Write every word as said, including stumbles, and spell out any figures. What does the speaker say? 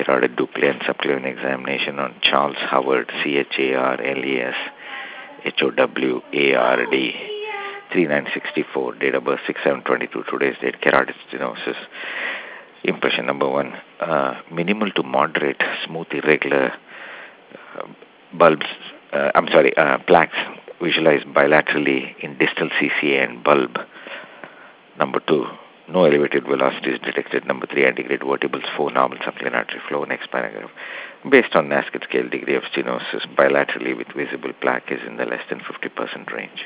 carotid dupli and subclavian examination on Charles Howard, C H A R L E S H O W A R D, three nine sixty-four, date of birth six seven twenty-two, today's date, carotid stenosis. Impression number one, uh, minimal to moderate, smooth, irregular uh, bulbs, uh, I'm sorry, uh, plaques visualized bilaterally in distal C C A and bulb. Number two, no elevated velocities detected. Number three, antegrade vertebrals, four, normal subclavian artery flow. Next paragraph. Based on Nasket scale, degree of stenosis bilaterally with visible plaque is in the less than fifty percent range.